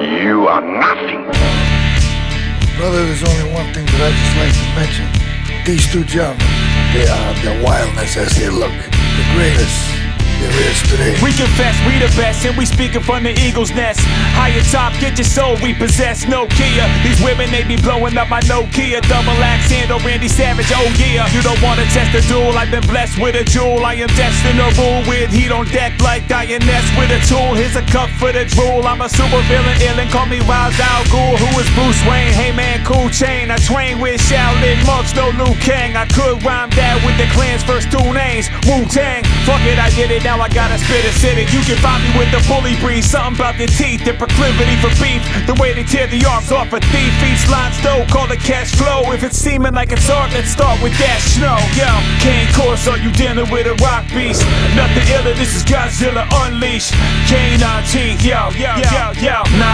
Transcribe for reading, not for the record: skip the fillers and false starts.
You are nothing. Brother, there's only one thing that I just like to mention. These two gentlemen, they are the wildness as they look. The greatest there is today. We confess, we the best, and we speaking from the eagle's nest. Higher top, get your soul repossessed, no Kia. These women, they be blowing up my Nokia. Double axe handle, Randy Savage, oh yeah. You don't wanna test the duel, I've been blessed with a jewel. I am destined to rule with heat on deck like Dianess with a tool. Here's a cup for the drool. I'm a super villain, ill and call me Wild Al Ghul. Who is Bruce Wayne? Hey man, cool chain. I train with Shaolin monks, no Liu Kang. I could rhyme that with the clan's first two names, Wu-Tang. Fuck it, I did it, now I gotta spit it, sit it. You can find me with the bully breeze, something about the teeth, the proclivity for beef, the way they tear the arms off a thief. Each line's dough, call it cash flow. If it's seeming like it's hard, let's start with that snow. Yo, Kane Corso, you dealing with a rock beast. Nothing iller, this is Godzilla Unleashed. Canine teeth, yo, yo, yo, yo.